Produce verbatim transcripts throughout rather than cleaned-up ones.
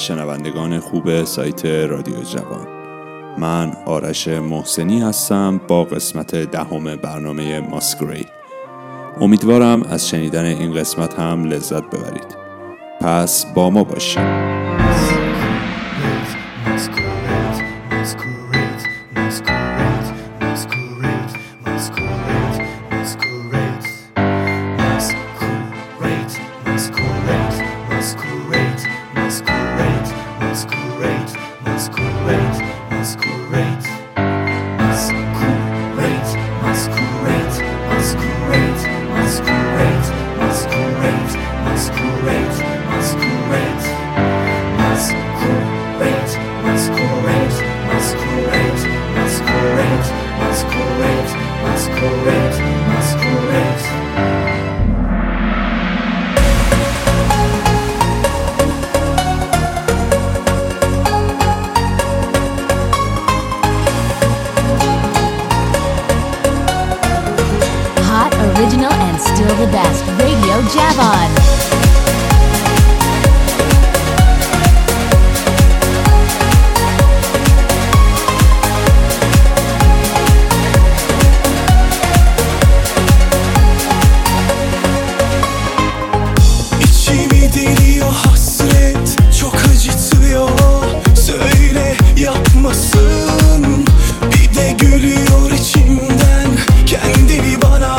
شنوندگان خوب سایت رادیو جوان. من آرش محسنی هستم با قسمت دهم برنامه ماسکرید. امیدوارم از شنیدن این قسمت هم لذت ببرید. پس با ما باشید. Original and still the best, Radio Javon. İçimi deliyor hasret, çok acıtıyor. Söyle yapmasın, bir de gülüyor içimden kendini bana.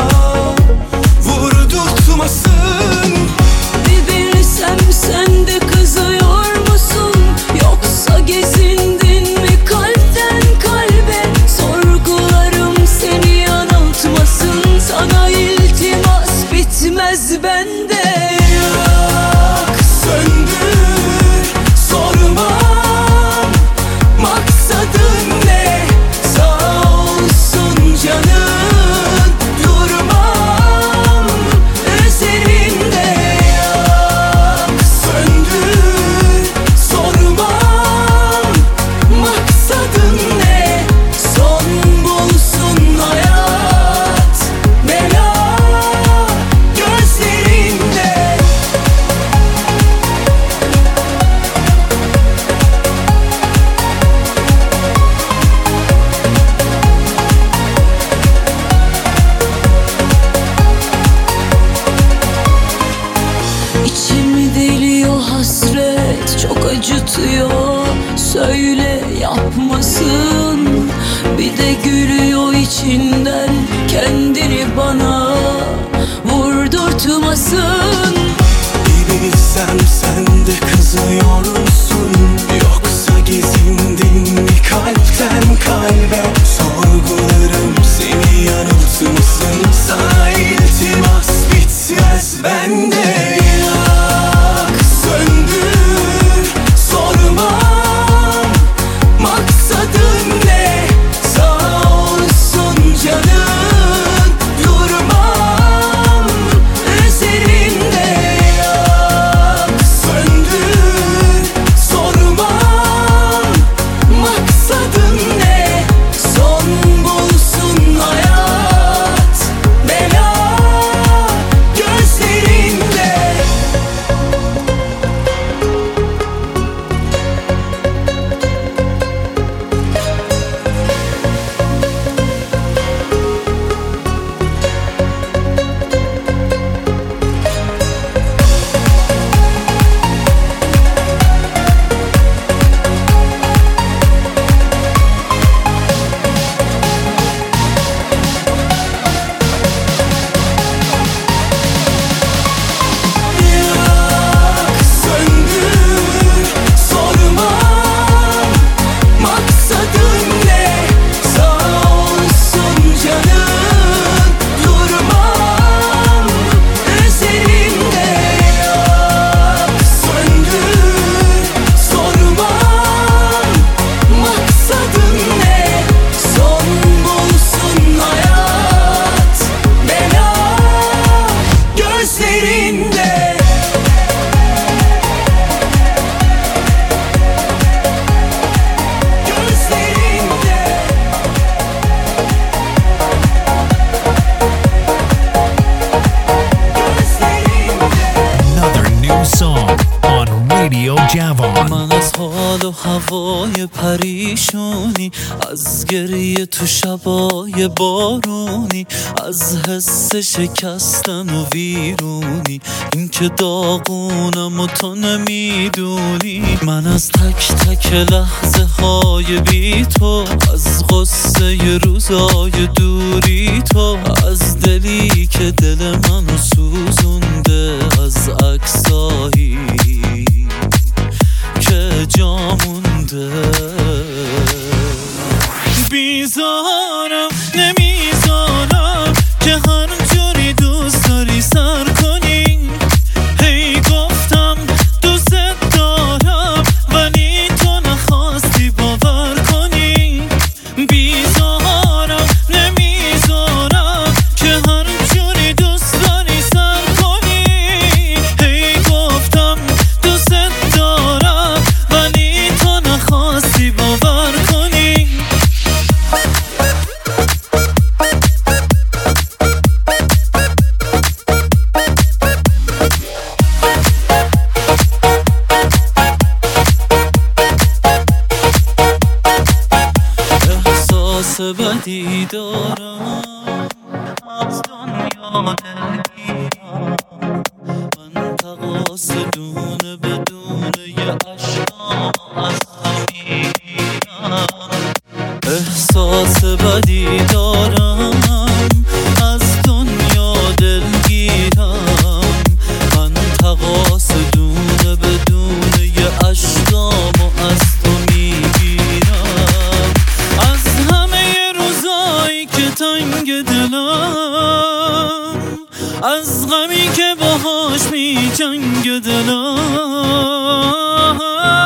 Bir bilsem sen de kızıyor musun? Yoksa gezindin mi kalpten kalbe? Sorgularım seni yanıltmasın. Sana iltimas bitmez bende. Yak söndür, sormam maksadın ne? Sağ olsun canım, durmam üzerinde. Yak söndür, sormam maksadın ne? Son bulsun hayat, bela gözlerinde. İçimi deliyor hasret, çok acıtıyor. Söyle yapmasın, bir de gülüyor içinden kendini bana vurdurtmasın. Bir bilsem sen de kızıyor musun? Yoksa gezindin mi kalpten kalbe? Sorgularım seni yanıltmasın. Sana iltimas bitmez bende. Yak söndür, sormam maksadın ne? Sağ olsun canım, هوای پریشونی، از گریه تو شبای بارونی، از حس شکستن و ویرونی، این که داغونم و تو نمیدونی. من از تک تک لحظه های بی تو، از غصه روزای دوری تو، از دلی که دل منو سوزونده، از عکسایی که جا مونده. بیزارم نمیذارم که هر جوری دوست داری سر کنی. هی گفتم دوست دارم ولی تو نخواستی باور کنی. بیزارم نمیذارم که هر جوری دوست داری سر کنی. هی گفتم دوست دارم ولی تو نخواستی باور کنی. احساس بدی دارم، از دنیا دلگیرم، من تقاص دونه بدونه یه عشقام از همیگیرم. احساس بدی دارم، از دنیا دلگیرم، من تقاص دونه بدونه یه عشقام از تو میگیرم. از همه روزایی که تنگ دلم، از غمی که باهاش می جنگ دلم.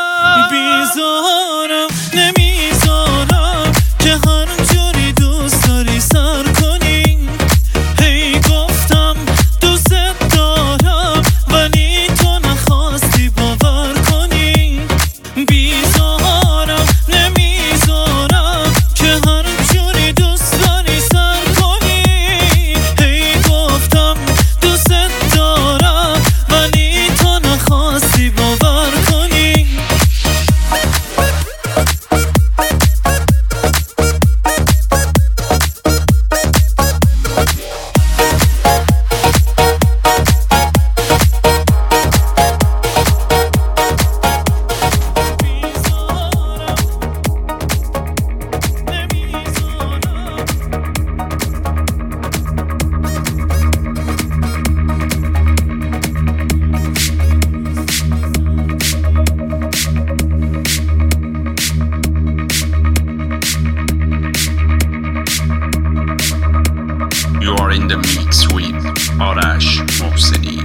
بیزارم نمیذارم که هر جوری دوست داری سر کنی. هی گفتم دوست دارم ولی تو نخواستی باور کنی. بیزارم نمیذارم که هر جوری دوست داری سر کنی. هی گفتم دوست دارم ولی تو نخواستی باور کنی. You are in the mix with آرش محسنی.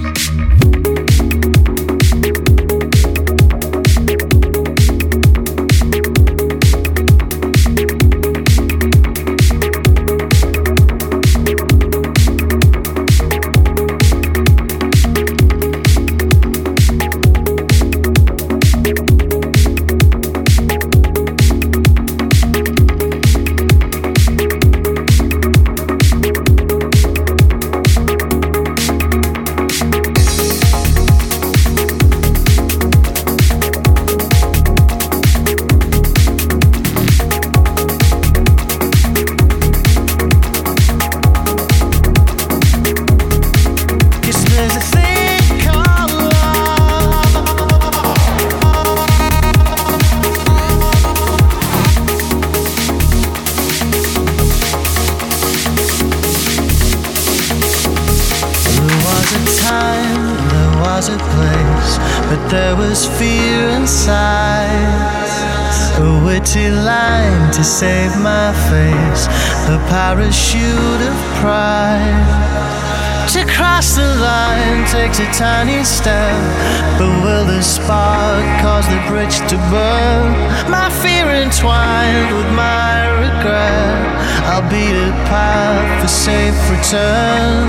There was fear inside, a witty line to save my face, the parachute of pride. To cross the line takes a tiny step, but will the spark cause the bridge to burn? My fear entwined with my regret, I'll beat a path for safe return.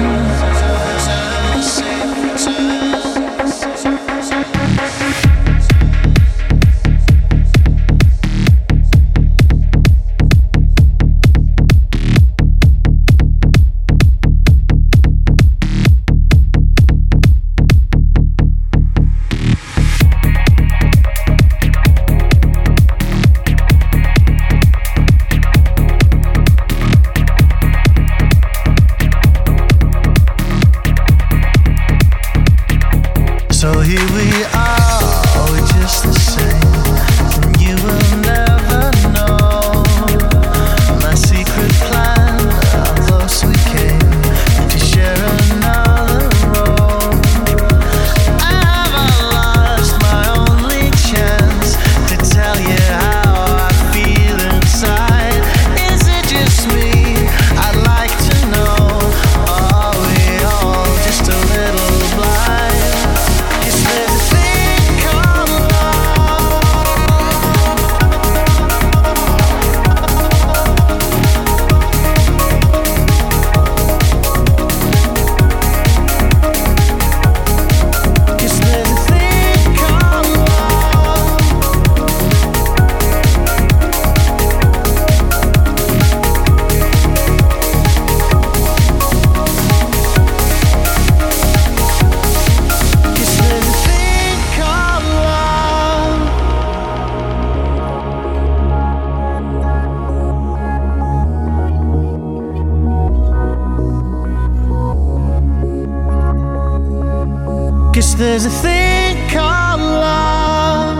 there's a thing called love.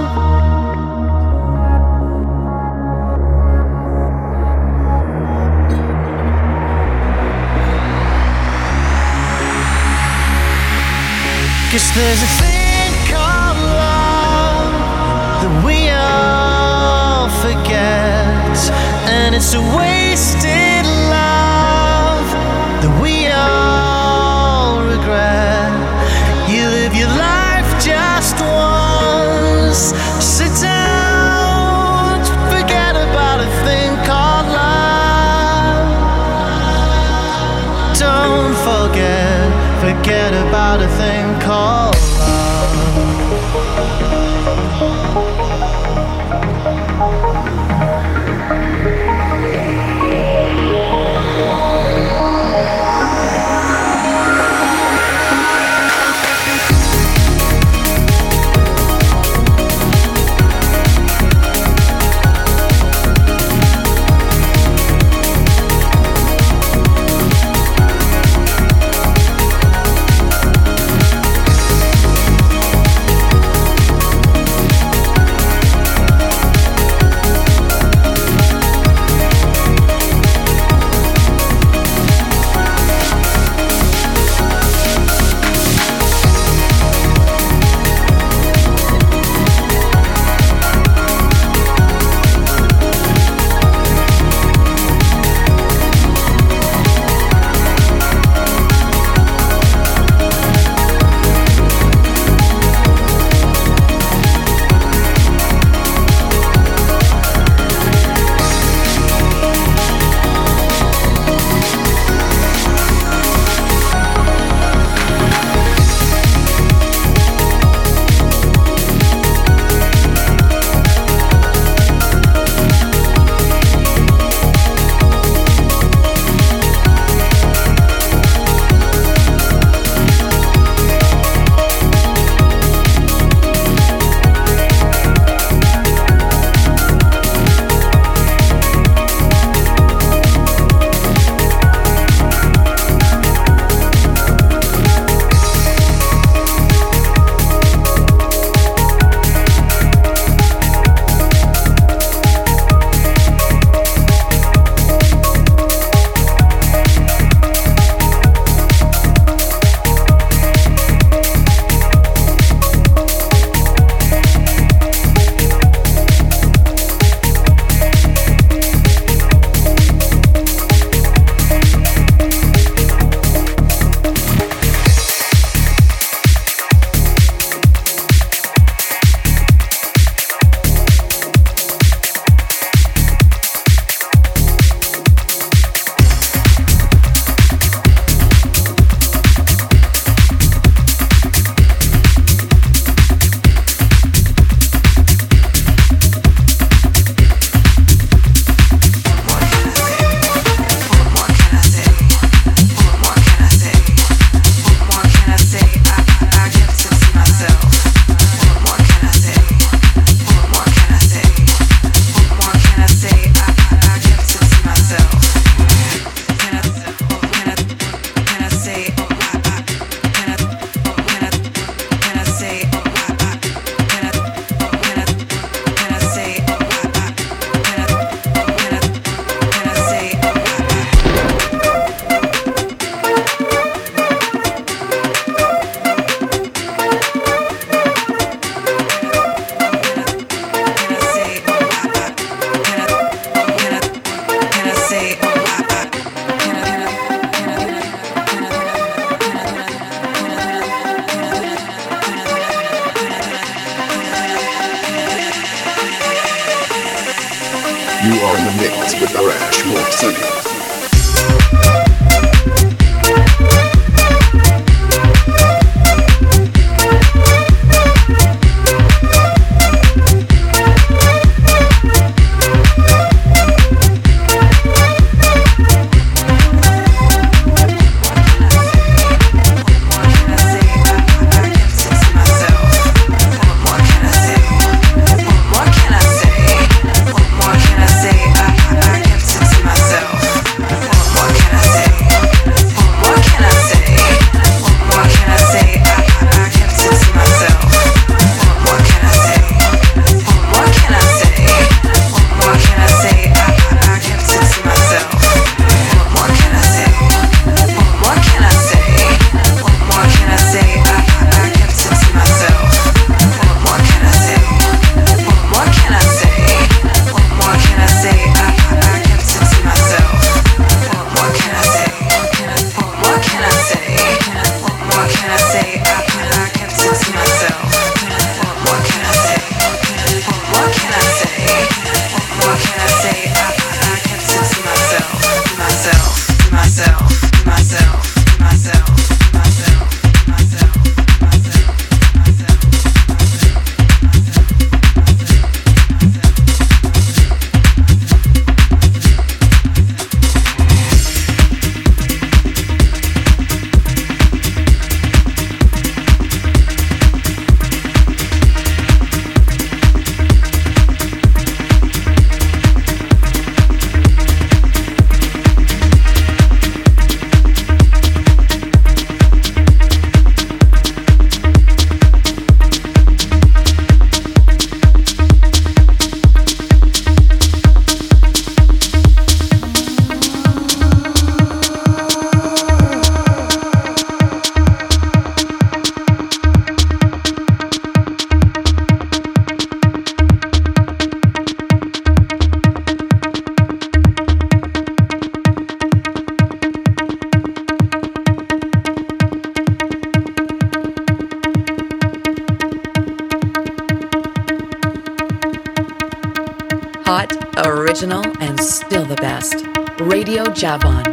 Cause there's a thing called love that we all forget, and it's a wasted love that we all regret. You live your life just once, sit down, forget about a thing called love. Don't forget, forget about a thing called You are in the mix with Arash Mohseni. Myself. original and still the best. Radio Javon.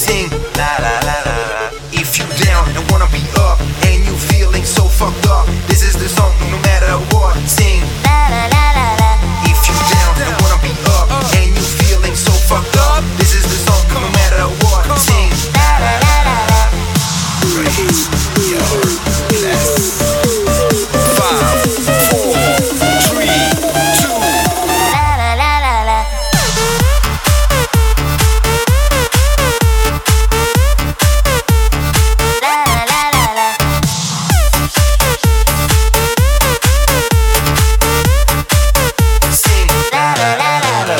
Sing la la la la la. If you down and wanna be up and you feeling so fucked up, this is the song no matter what. Sing la la la la la. If you down and wanna be up and you feeling so fucked up, this is the song no matter what. Sing la la la la la. Raise your glass. Five, four, three, two. La la la la la. La la la la la. Sing la la la la la.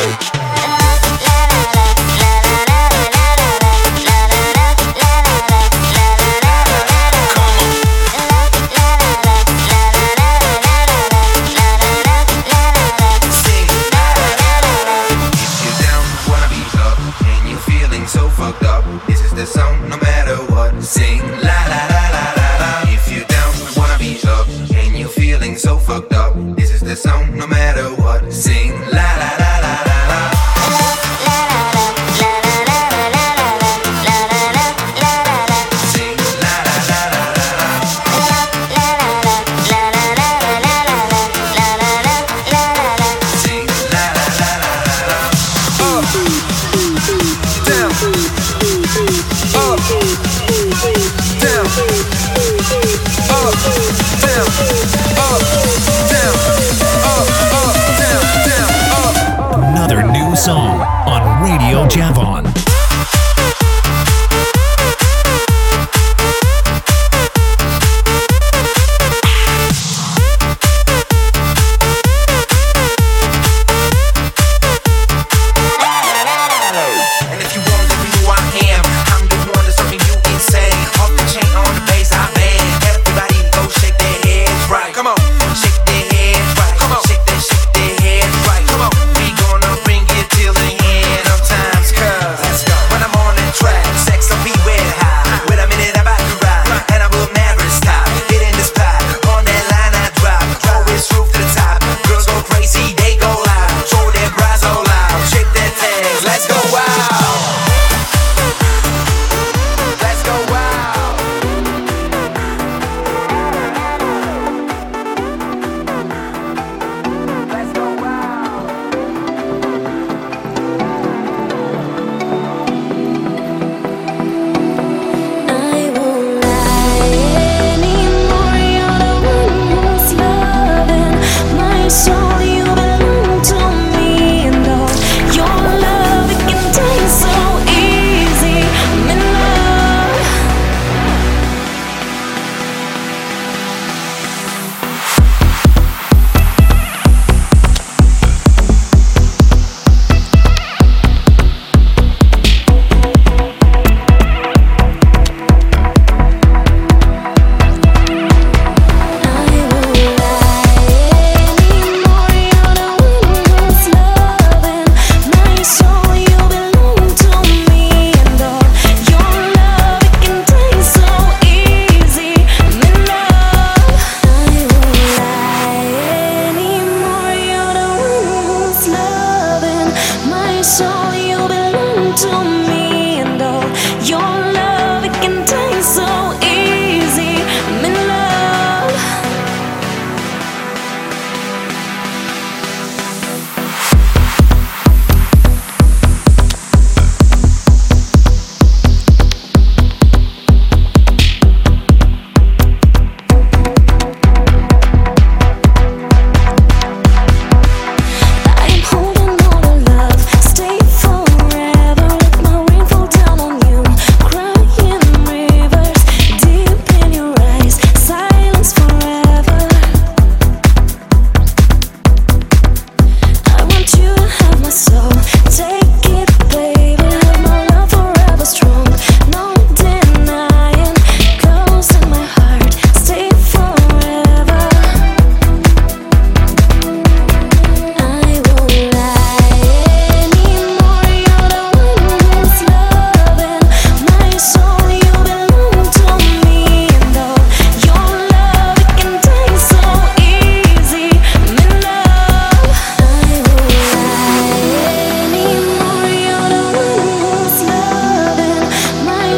So fucked up, this is the song no matter what. Sing la la la la la la. If you down, wanna be up, and you feeling so fucked up, this is the song no matter what. Sing la la la la la la. Sing la la la la la la. Sing la la la la la la. Up, down, up, down, up, down, up, down, up, up, down, down, up. Another new song on Radio Javon. And if you wonder who I am, I'm the one that's something you insane. Off the chain on the bass, I bang. Everybody go shake their heads right. Come on, shake their heads right. Come on, shake that, shake their heads right. Come on, we gonna bring it till the end of times, cause that's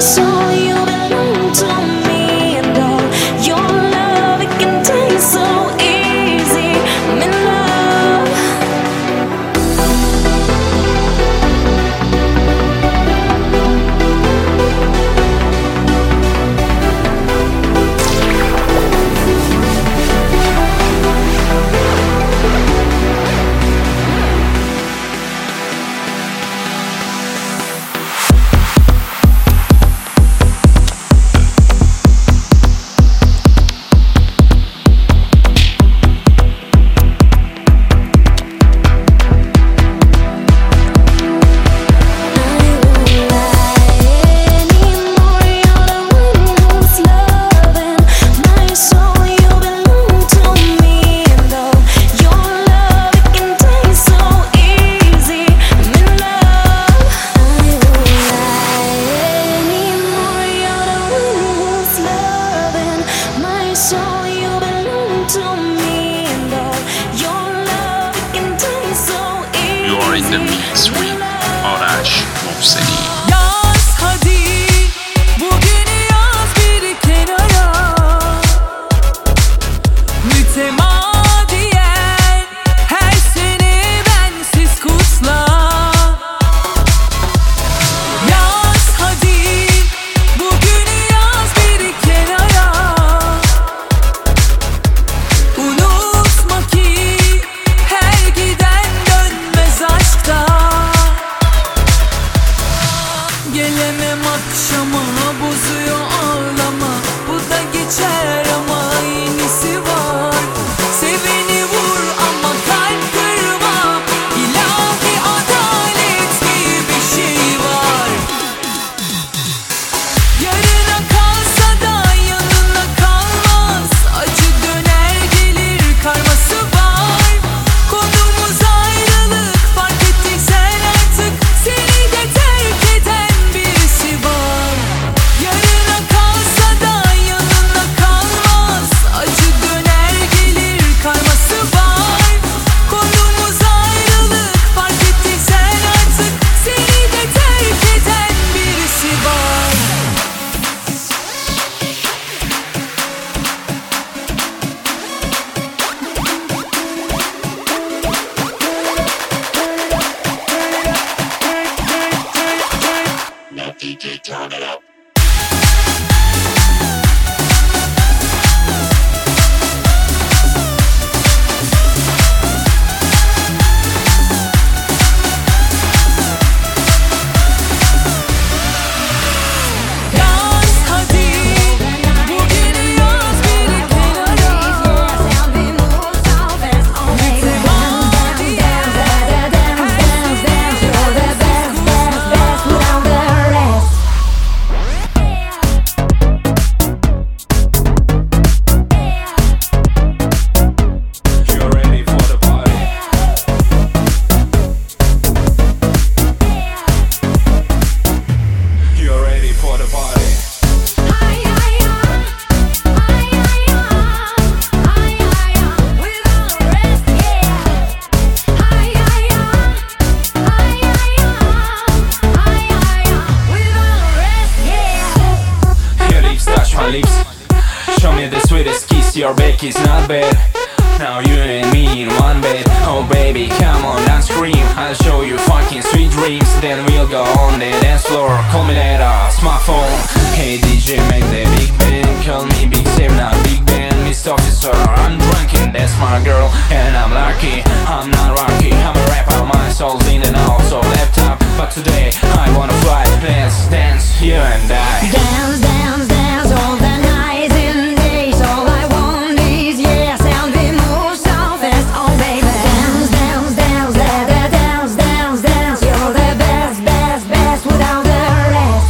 Your back is not bad. Now you and me in one bed. Oh baby, come on, don't scream. I'll show you fucking sweet dreams. Then we'll go on the dance floor. Call me later, smartphone. Hey D J, make the big band. Call me Big Sam, not Big Band. Mister Officer, I'm drunk and that's my girl. And I'm lucky, I'm not rocky. I'm a rapper, my soul's in and out of laptop. But today, I wanna fly. Let's dance, you and I. Dance, dance, dance all the nights and days. All I want is yes, and we move so fast, oh baby. Dance, dance, dance, da da dance, dance, dance. You're the best, best, best without the rest.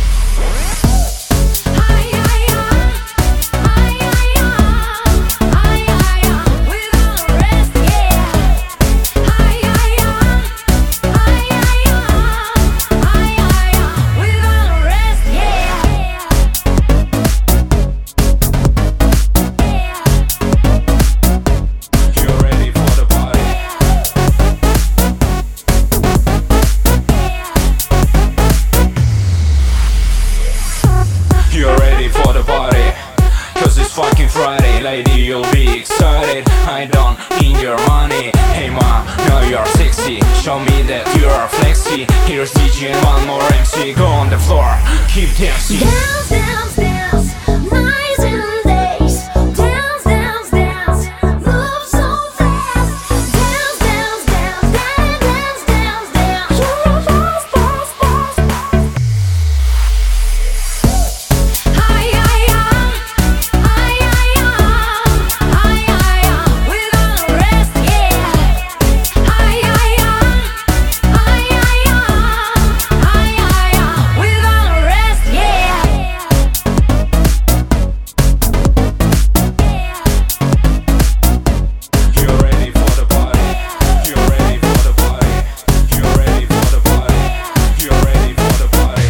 Hi, hi, hi, hi, hi, hi, hi, hi, without the rest, yeah. Hi, hi, hi, hi, hi, hi, hi, hi, without the rest. you'll be excited. I don't need your money. Hey ma, now you're sexy. Show me that you're flexy. Here's D J and one more M C. Go on the floor, keep dancing. Dance, dance, dance, nights and days. Dance, dance, dance, move so fast. Dance, dance, dance, dance, dance, dance, dance. Fast, fast, fast. Hi, hi, hi, hi, hi, hi, hi, hi. We're gonna rest, yeah. Hi, hi, hi, hi, hi, hi, hi, hi. We're gonna rest, yeah. You're ready for the party. You're ready for the party. You're ready for the party. You're ready for the party.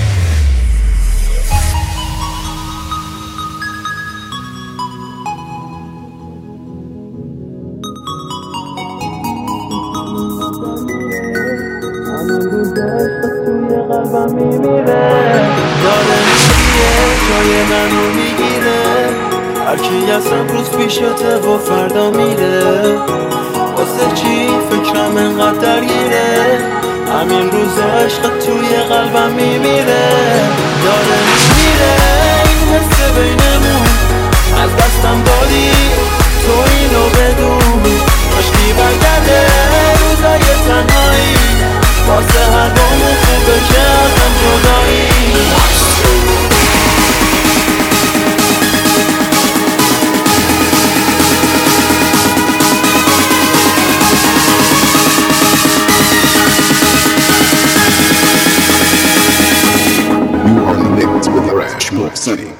توی قلبم میمیره داره میگیره جای منو میگیره هرکی از امروز پیشته و فردا میره واسه چی فکرم انقدر درگیره همین روزا عشق توی قلبم میمیره داره میمیره این حس بینمون از دستم دادی تو اینو بدون عشقی برگرده روزای تنهایی واسه هر بامون خوبه که ازم جدایی You are in the mix with Arash Mohseni.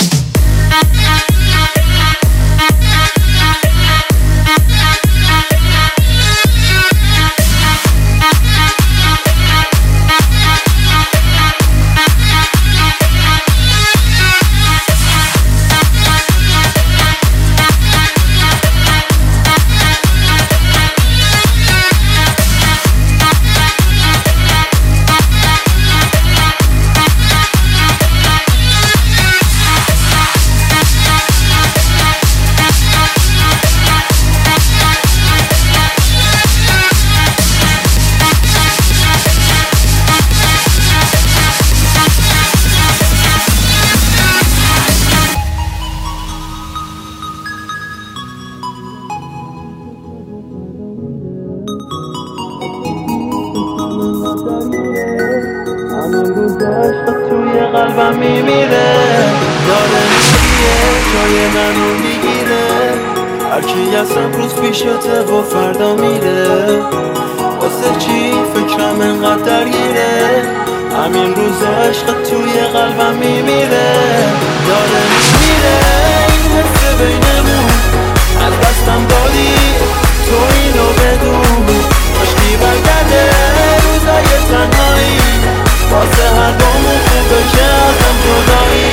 همین روزا عشق توی قلبم میمیره داره میگیره جای منو میگیره هرکی از امروز پیشته و فردا میره واسه چی فکرم انقدر درگیره همین روزا عشق توی قلبم میمیره داره میمیره این حس بینمون از دستم دادی تو اینو بدون عشقی برگرده روزای تنهایی واسه هر بامون خوبه که ازم جدایی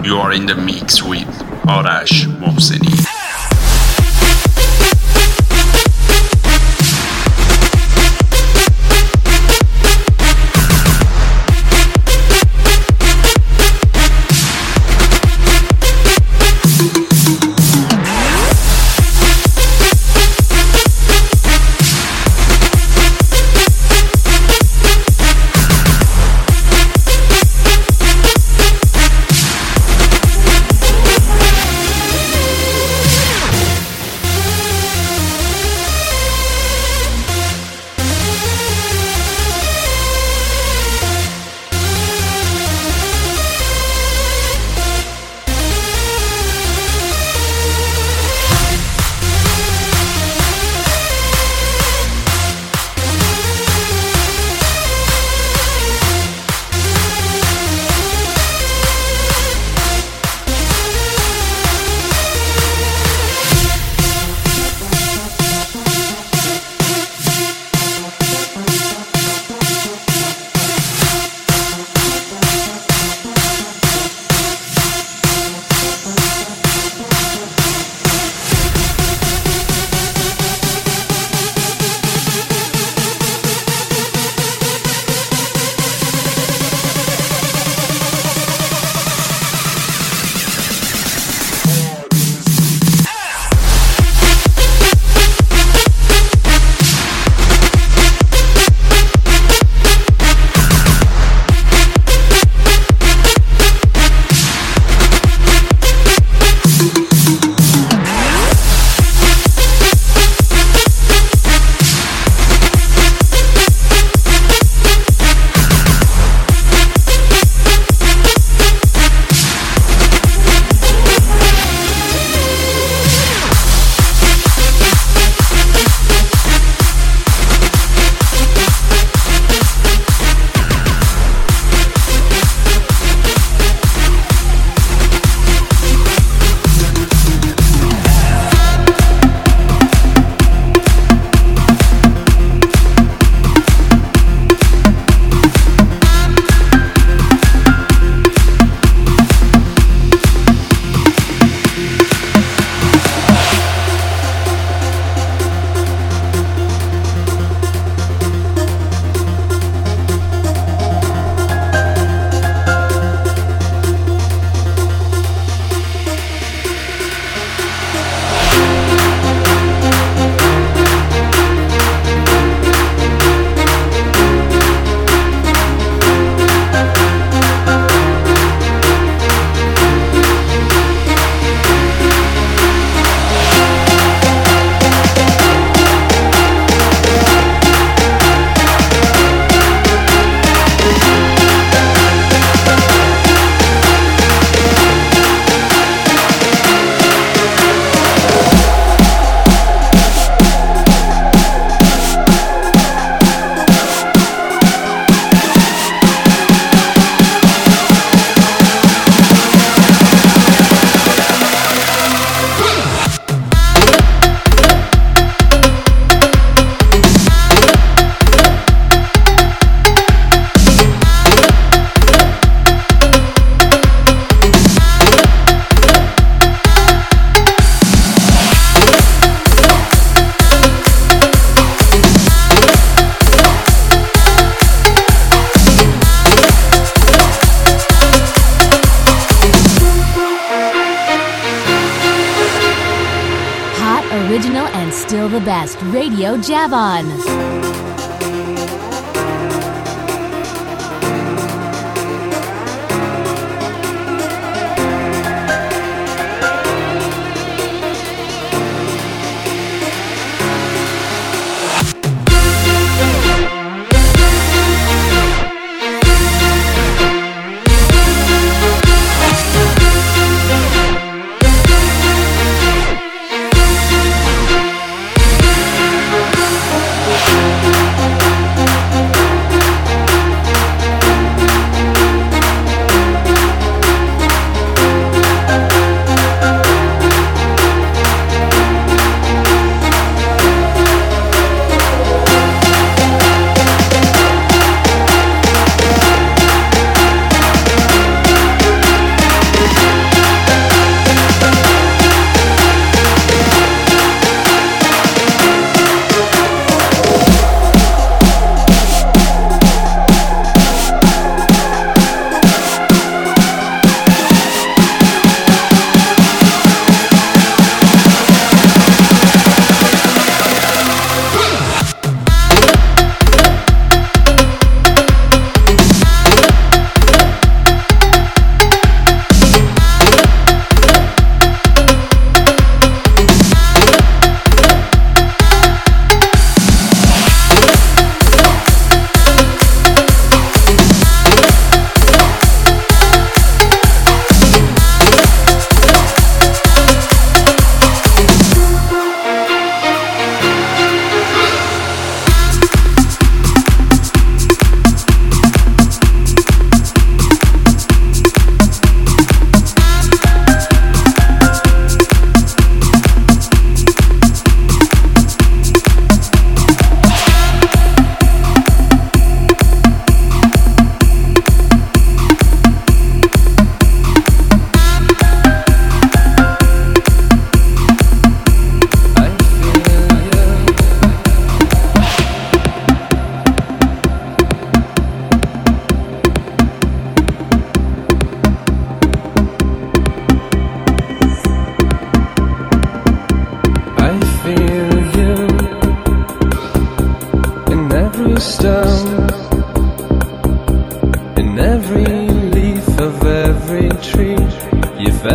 You are in the mix with آرش محسنی. original and still the best. Radio Javon. We'll be right back.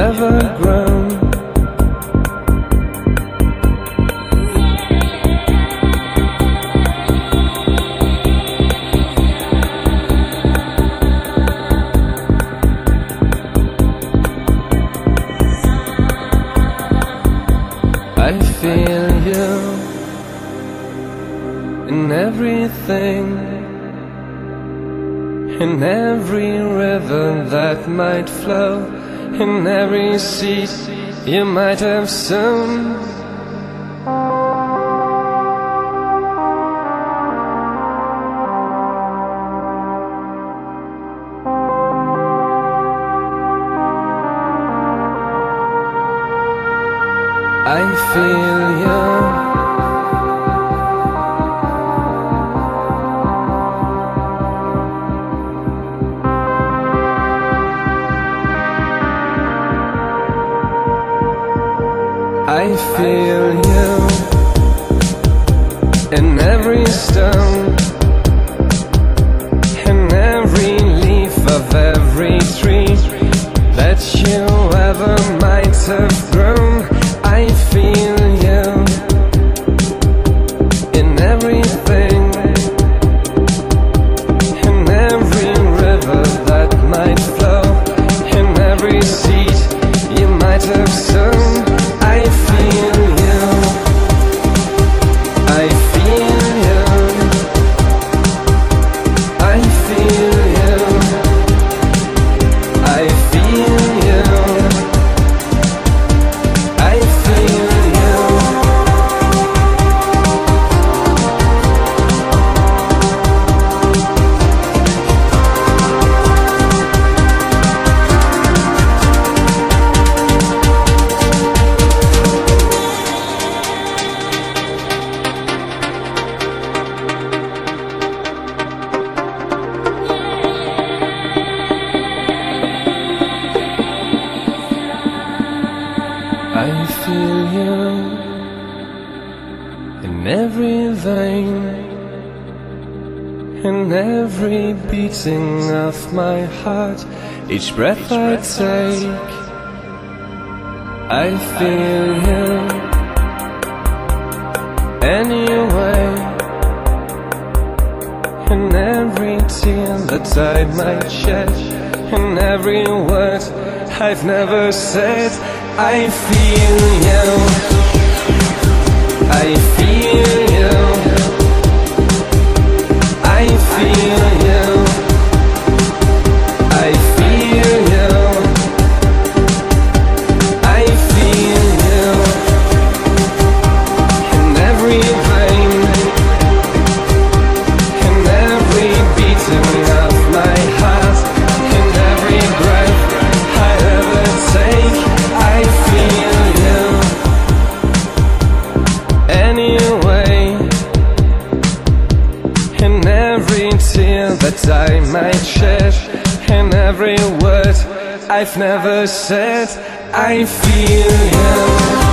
ever grown. I feel you in everything, in every river that might flow, in every seed you might have sown. I feel you. I feel you in every stone, in every leaf of every tree that you ever might have grown. I feel you in everything, in every river that might flow, in every seed you might have sown. I feel you, I feel you, I feel you, I feel you, I feel you. I feel you in every vein, in every beating of my heart, each breath I take. I feel you anyway, in every tear that I might shed, in every word I've never said. I feel you, I feel you, I feel you, I feel you, I feel you in every vein, in every beating of my heart, in every breath I ever take. I feel you anyway, in every tear that I might shed, in every word I've never said. I feel you.